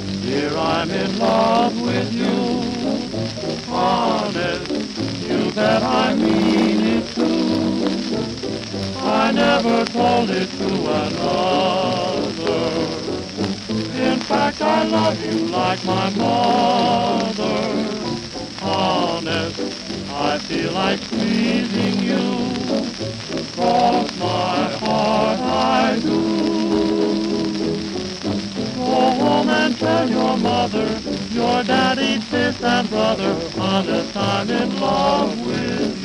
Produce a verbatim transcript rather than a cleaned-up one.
Dear, I'm in love with you. Honest, you bet I mean it too. I never told it to another. In fact, I love you like my mother. Honest, I feel like squeezing you. Cross my heart, I do. Go home and tell your mother, your daddy, sis, and brother, honest, I'm in love with you.